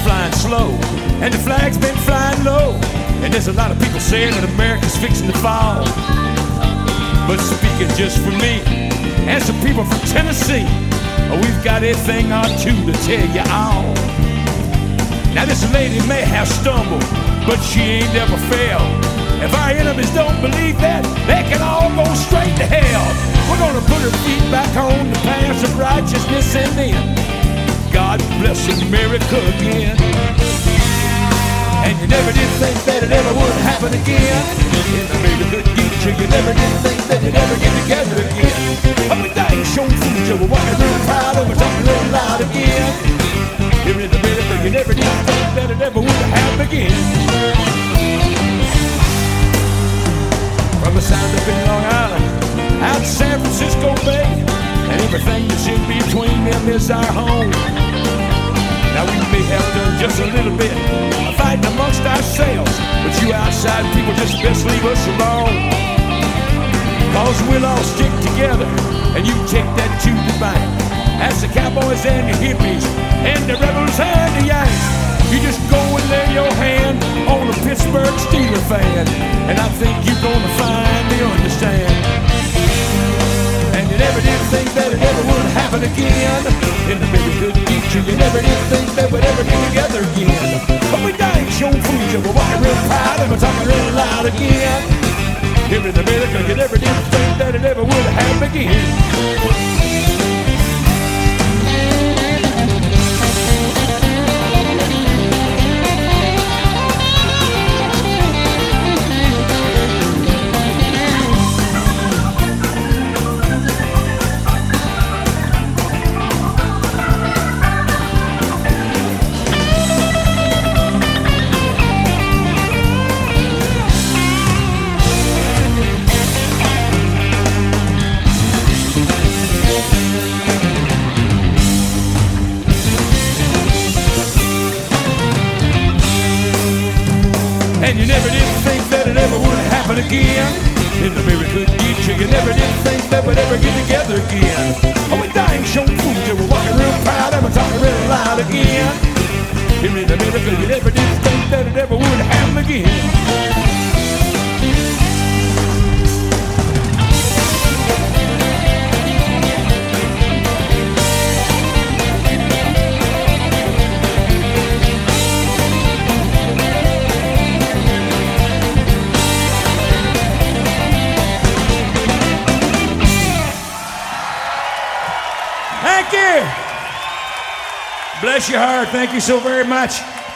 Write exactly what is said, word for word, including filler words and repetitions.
flying slow, and the flag's been flying low. And there's a lot of people saying that America's fixing to fall. But speaking just for me and some people from Tennessee, we've got a thing or two to tell you all. Now this lady may have stumbled, but she ain't never failed. If our enemies don't believe that, they can all go straight to hell. We're gonna put her feet back on the paths of righteousness, and then God bless America again. And you never did think that it ever would happen again. In the very good future, you never did think that you'd ever get together again. But we dang sure fooled you, we're walking real proud and we're talking real loud again. Here in America, you never did think that it ever would happen again. From the sound up in Long Island, out to San Francisco Bay, and everything that's in between them is our home. Now we may have done just a little bit of fighting amongst ourselves, but you outside people just best leave us alone. Cause we'll all stick together, and you take that to the bank. As the cowboys and the hippies, and the rebels and the yanks, you just go and lay your hand on a Pittsburgh Steelers fan, and I think you're gonna find they understand. And you never did think that it ever would happen again. In the very good future, you never did think that we'd ever get together again. But we dang sure fooled you, we're walking real proud and we're talking real loud again. Here in America, you never did think that it ever would happen again. And you never did think that it ever would happen again. In the very good future, you never did think that we'd ever get together again. Oh, we dang sure fooled you, we're walking real proud and we're talking real loud again. Here in America, you never did think that it ever would happen again. Thank you. Bless your heart. Thank you so very much.